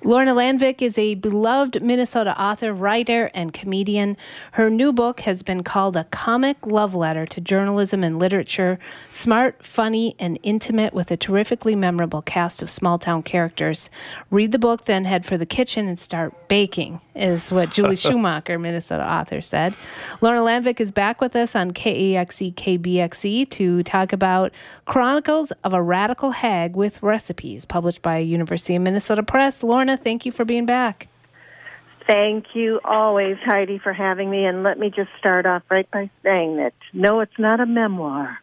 Lorna Landvik is a beloved Minnesota author, writer, and comedian. Her new book has been called a comic love letter to journalism and literature, smart, funny, and intimate with a terrifically memorable cast of small-town characters. Read the book, then head for the kitchen and start baking, is what Julie Schumacher, Minnesota author, said. Lorna Landvik is back with us on KAXE, KBXE to talk about Chronicles of a Radical Hag with Recipes, published by University of Minnesota Press. Lorna, thank you for being back. Thank you always, Heidi, for having me. And let me just start off right by saying that, no, it's not a memoir.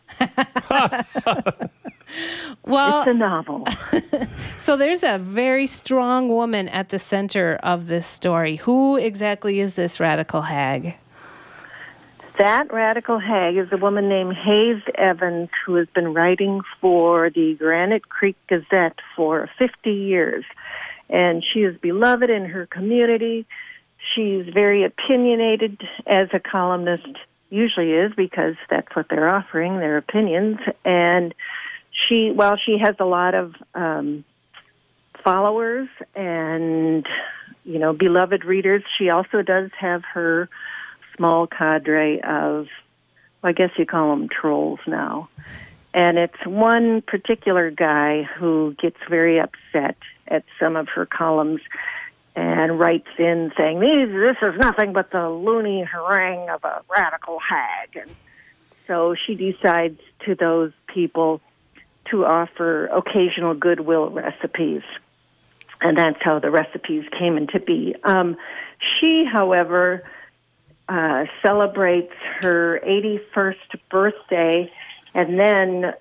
Well, it's a novel. So there's a very strong woman at the center of this story. Who exactly is this radical hag? That radical hag is a woman named Hayes Evans, who has been writing for the Granite Creek Gazette for 50 years. And she is beloved in her community. She's very opinionated, as a columnist usually is, because that's what they're offering, their opinions. And while she has a lot of followers and, beloved readers, she also does have her small cadre of, I guess you call them trolls now. And it's one particular guy who gets very upset at some of her columns and writes in saying, this is nothing but the loony harangue of a radical hag. And so she decides to those people to offer occasional goodwill recipes. And that's how the recipes came into be. She, however, celebrates her 81st birthday and then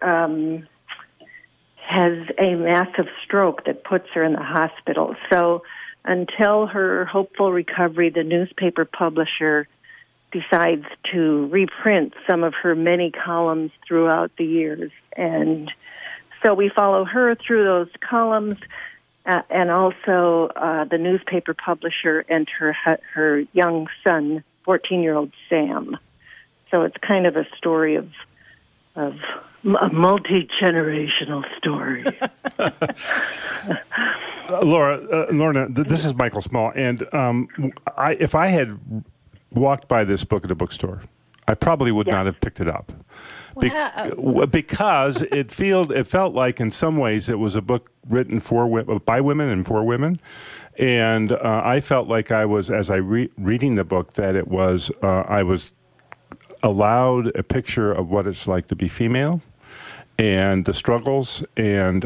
has a massive stroke that puts her in the hospital. So until her hopeful recovery, the newspaper publisher decides to reprint some of her many columns throughout the years. And so we follow her through those columns and also the newspaper publisher and her young son, 14-year-old Sam. So it's kind of a story of a multi-generational story. Lorna, this is Michael Small, and if I had walked by this book at a bookstore, I probably would not have picked it up, because it felt like in some ways it was a book written by women and for women, and I felt like I was, as I reading the book, that it was I was allowed a picture of what it's like to be female and the struggles, and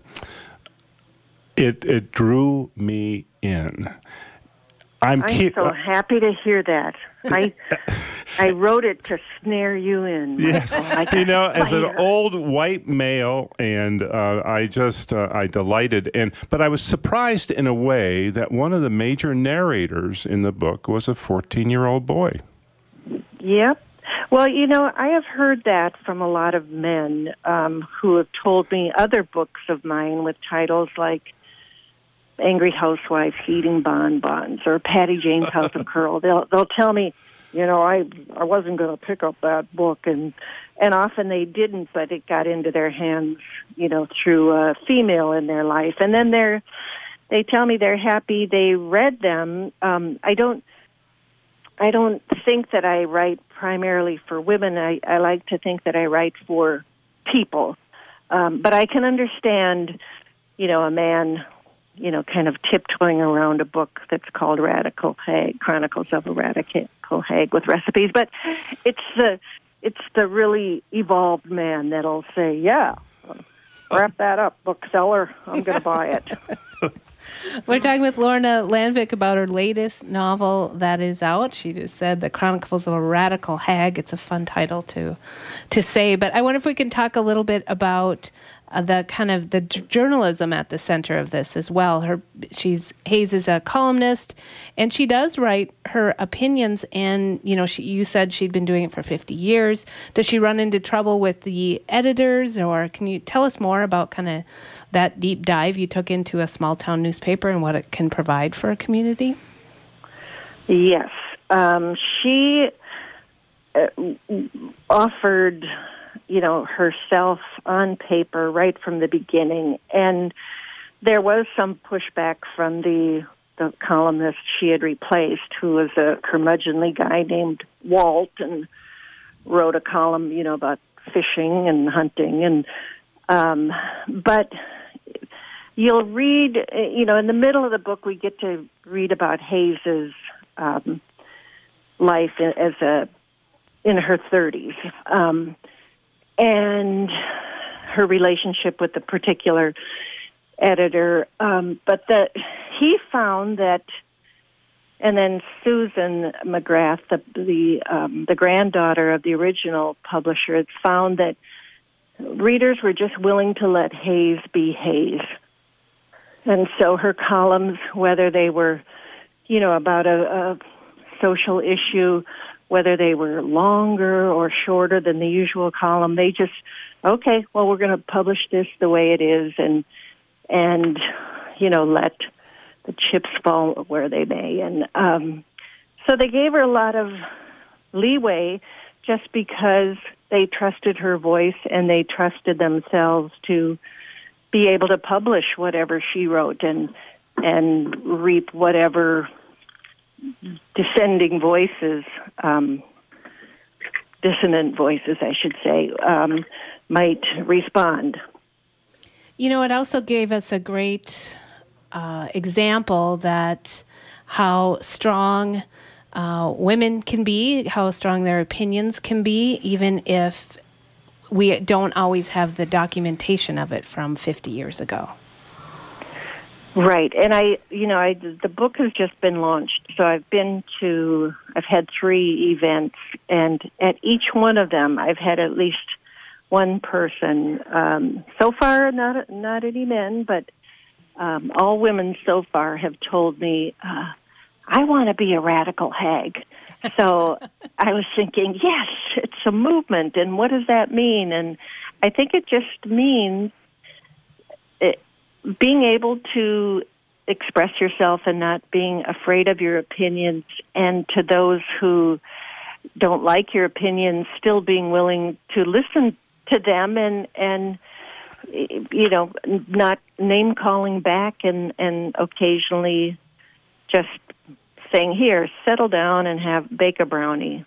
it drew me in. I'm so happy to hear that. I wrote it to snare you in. Yes, as an old white male, and I delighted. But I was surprised in a way that one of the major narrators in the book was a 14-year-old boy. Yep. Well, I have heard that from a lot of men who have told me other books of mine with titles like Angry Housewife Eating Bonbons or Patty Jane's House of Curl. They'll tell me, I wasn't going to pick up that book, and often they didn't, but it got into their hands, through a female in their life, and then they tell me they're happy they read them. I don't think that I write primarily for women. I like to think that I write for people, but I can understand, a man, kind of tiptoeing around a book that's called Radical Hag, Chronicles of a Radical Hag with Recipes. But it's the really evolved man that'll say, yeah, wrap that up, bookseller. I'm going to buy it. We're talking with Lorna Landvik about her latest novel that is out. She just said The Chronicles of a Radical Hag. It's a fun title to say. But I wonder if we can talk a little bit about the journalism at the center of this as well. Hayes is a columnist, and she does write her opinions. And you said she'd been doing it for 50 years. Does she run into trouble with the editors, or can you tell us more about kind of that deep dive you took into a small town newspaper and what it can provide for a community? Yes, she offered herself on paper right from the beginning. And there was some pushback from the columnist she had replaced, who was a curmudgeonly guy named Walt, and wrote a column, about fishing and hunting. And but you'll read, in the middle of the book, we get to read about Hayes's life in her 30s, and her relationship with the particular editor, but that he found that, and then Susan McGrath, the granddaughter of the original publisher, had found that readers were just willing to let Hayes be Hayes. And so her columns, whether they were, about a social issue, whether they were longer or shorter than the usual column, they just, okay, well, we're going to publish this the way it is, and let the chips fall where they may. And so they gave her a lot of leeway just because they trusted her voice and they trusted themselves to be able to publish whatever she wrote and reap whatever dissonant voices, I should say, might respond. It also gave us a great example that how strong women can be, how strong their opinions can be, even if we don't always have the documentation of it from 50 years ago. Right. And the book has just been launched. So I've had 3 events, and at each one of them I've had at least one person, so far not any men, but all women so far have told me, I want to be a radical hag. So I was thinking, yes, it's a movement, and what does that mean? And I think it just means being able to express yourself and not being afraid of your opinions, and to those who don't like your opinions, still being willing to listen to them and not name calling back and occasionally just saying, here, settle down and bake a brownie,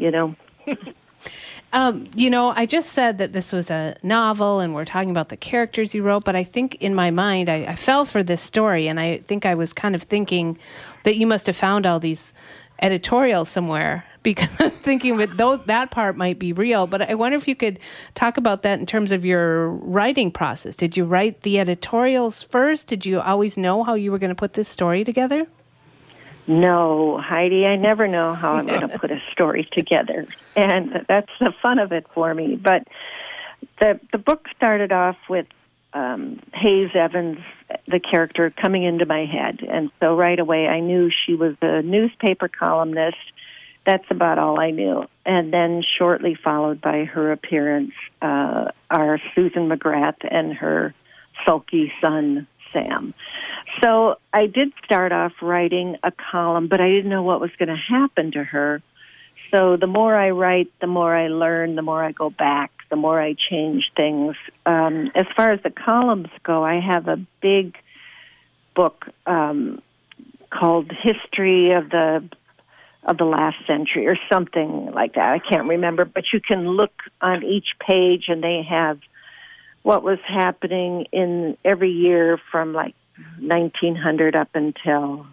I just said that this was a novel and we're talking about the characters you wrote, but I think in my mind I fell for this story, and I think I was kind of thinking that you must have found all these editorials somewhere, because I'm thinking that part might be real. But I wonder if you could talk about that in terms of your writing process. Did you write the editorials first? Did you always know how you were going to put this story together? No, Heidi, I never know how I'm going to put a story together. And that's the fun of it for me. But the book started off with Hayes Evans, the character, coming into my head. And so right away I knew she was a newspaper columnist. That's about all I knew. And then shortly followed by her appearance are Susan McGrath and her sulky son, Sam. So I did start off writing a column, but I didn't know what was going to happen to her. So the more I write, the more I learn, the more I go back, the more I change things. As far as the columns go, I have a big book called History of the Last Century or something like that. I can't remember, but you can look on each page and they have what was happening in every year from like 1900 up until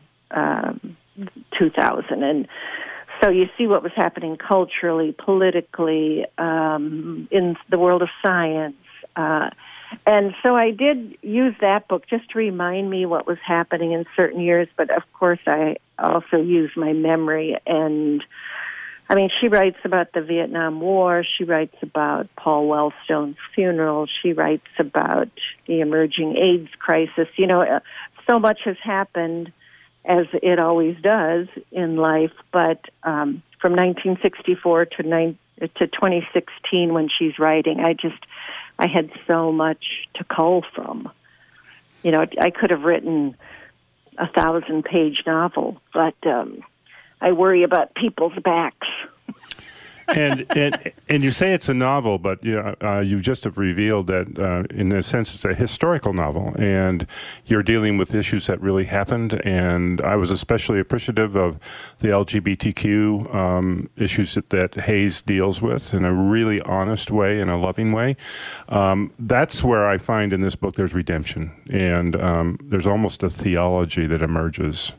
2000. And so you see what was happening culturally, politically, in the world of science. And so I did use that book just to remind me what was happening in certain years. But, of course, I also use my memory. And, I mean, she writes about the Vietnam War. She writes about Paul Wellstone's funeral. She writes about the emerging AIDS crisis. You know, so much has happened, as it always does in life. But from 1964 to 2016, when she's writing, I had so much to cull from. You know, I could have written a 1,000-page novel, but I worry about people's backs. and you say it's a novel, but you just have revealed that in a sense it's a historical novel, and you're dealing with issues that really happened. And I was especially appreciative of the LGBTQ issues that Hayes deals with in a really honest way, in a loving way. That's where I find in this book there's redemption, and there's almost a theology that emerges.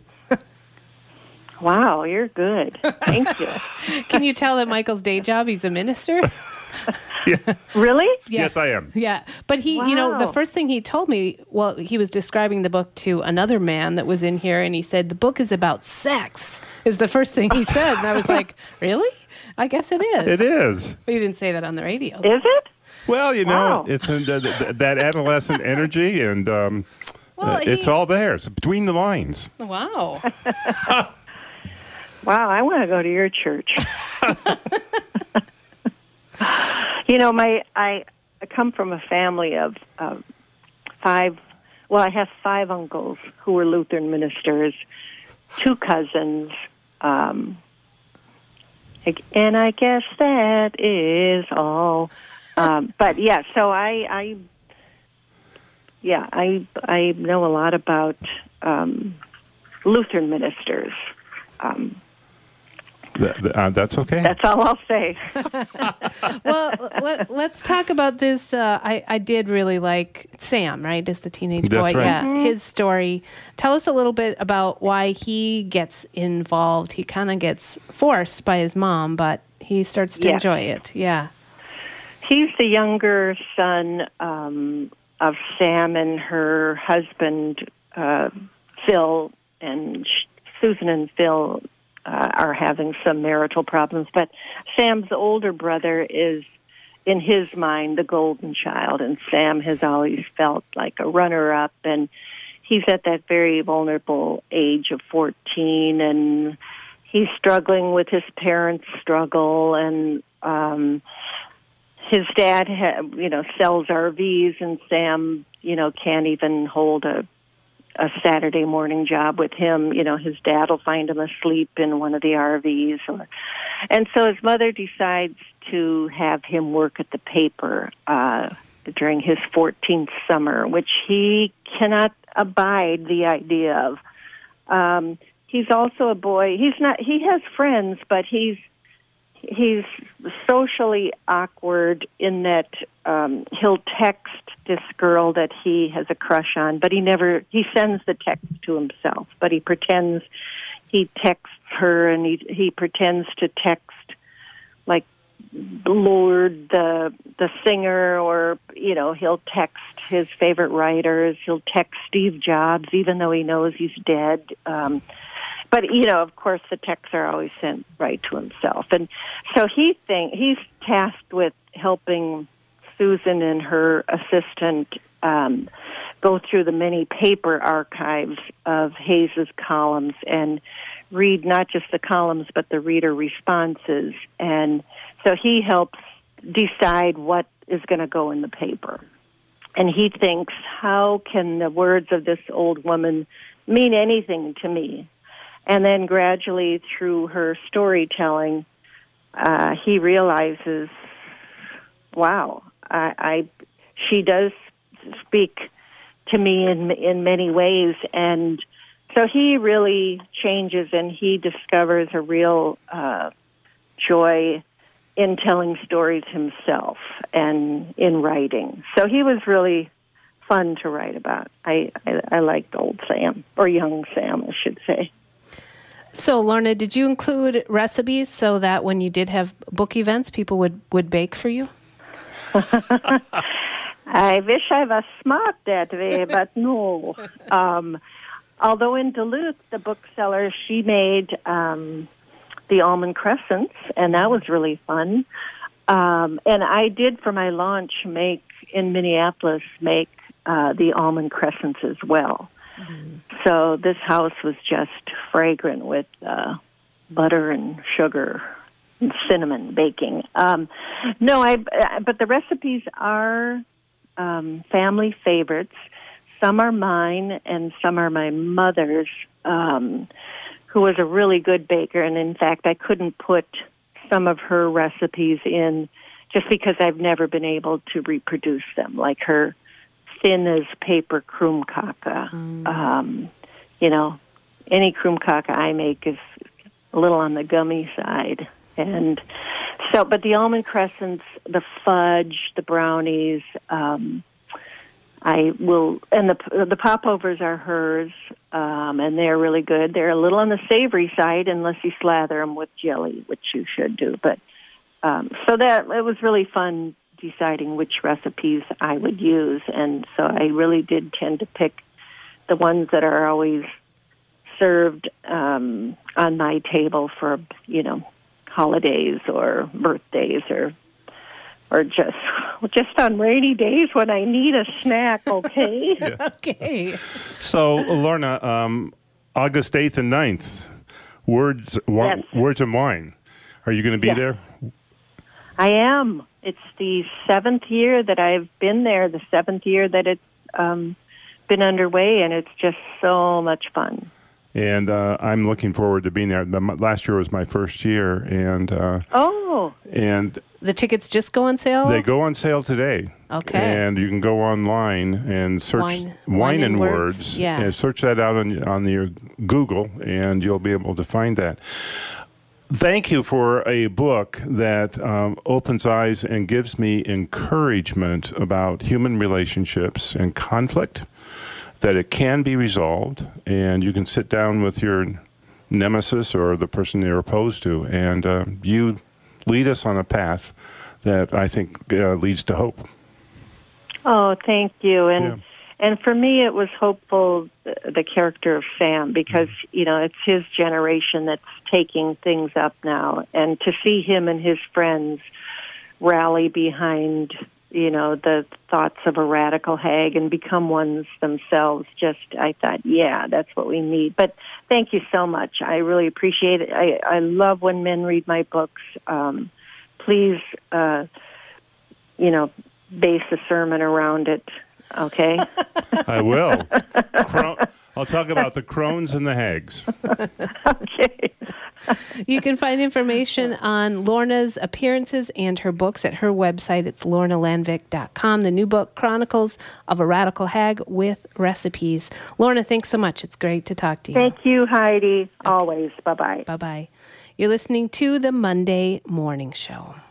Wow, you're good. Thank you. Can you tell that Michael's day job, he's a minister? Yeah. Really? Yeah. Yes, I am. Yeah. But he, the first thing he told me, well, he was describing the book to another man that was in here, and he said, the book is about sex, is the first thing he said. And I was like, really? I guess it is. It is. But you didn't say that on the radio. Is it? Well, Wow. it's that adolescent energy, and it's all there. It's between the lines. Wow. Wow, I want to go to your church. I come from a family of five. Well, I have 5 uncles who were Lutheran ministers, 2 cousins, and I guess that is all. But yeah, so I know a lot about Lutheran ministers. That's okay. That's all I'll say. Well, let's talk about this. I did really like Sam, right? Is the teenage boy. That's right. Yeah, Mm-hmm. his story. Tell us a little bit about why he gets involved. He kind of gets forced by his mom, but he starts to enjoy it. Yeah. He's the younger son of Sam and her husband, Phil, and Susan and Phil are having some marital problems. But Sam's older brother is, in his mind, the golden child, and Sam has always felt like a runner-up, and he's at that very vulnerable age of 14, and he's struggling with his parents' struggle, and his dad, sells RVs, and Sam, can't even hold a Saturday morning job with him. His dad will find him asleep in one of the RVs. And so his mother decides to have him work at the paper during his 14th summer, which he cannot abide the idea of. He's also a boy. He has friends, but he's socially awkward in that he'll text this girl that he has a crush on, but he sends the text to himself, but he pretends he texts her, and he pretends to text like Lord the singer, or he'll text his favorite writers. He'll text Steve Jobs even though he knows he's dead. But, of course, the texts are always sent right to himself. And so he's tasked with helping Susan and her assistant go through the many paper archives of Hayes's columns and read not just the columns but the reader responses. And so he helps decide what is going to go in the paper. And he thinks, how can the words of this old woman mean anything to me? And then gradually, through her storytelling, he realizes, wow, she does speak to me in many ways. And so he really changes, and he discovers a real joy in telling stories himself and in writing. So he was really fun to write about. I liked old Sam, or young Sam, I should say. So, Lorna, did you include recipes so that when you did have book events, people would bake for you? I wish I was smart that way, but no. Although in Duluth, the bookseller, she made the almond crescents, and that was really fun. And I did, for my launch, make the almond crescents as well. Mm-hmm. So this house was just fragrant with butter and sugar and cinnamon baking. But the recipes are family favorites. Some are mine and some are my mother's, who was a really good baker. And in fact, I couldn't put some of her recipes in just because I've never been able to reproduce them, like her thin as paper kroomkaka. You know, any kroomkaka I make is a little on the gummy side. And so, but the almond crescents, the fudge, the brownies, I will, and the popovers are hers, and they're really good. They're a little on the savory side unless you slather them with jelly, which you should do. But so that it was really fun deciding which recipes I would use, and so I really did tend to pick the ones that are always served on my table for, you know, holidays or birthdays or just on rainy days when I need a snack, okay? Yeah. Okay. So, Lorna, August 8th and 9th, Words and Wine. Are you going to be there? I am. It's the 7th year that I've been there, the 7th year that it's been underway, and it's just so much fun. And I'm looking forward to being there. Last year was my first year, and and the tickets just go on sale? They go on sale today. Okay. And you can go online and search Wine and Words. Yeah. And search that out on your Google, and you'll be able to find that. Thank you for a book that opens eyes and gives me encouragement about human relationships and conflict, that it can be resolved, and you can sit down with your nemesis or the person you're opposed to, and you lead us on a path that I think leads to hope. Oh, thank you. And for me, it was hopeful, the character of Sam, because, you know, it's his generation that's taking things up now. And to see him and his friends rally behind, you know, the thoughts of a radical hag and become ones themselves, I thought, yeah, that's what we need. But thank you so much. I really appreciate it. I love when men read my books. Please, you know, base a sermon around it. Okay. I will. I'll talk about the crones and the hags. Okay. You can find information on Lorna's appearances and her books at her website. It's lornalandvik.com. The new book, Chronicles of a Radical Hag with Recipes. Lorna, thanks so much. It's great to talk to you. Thank you, Heidi. Okay. Always. Bye-bye. Bye-bye. You're listening to the Monday Morning Show.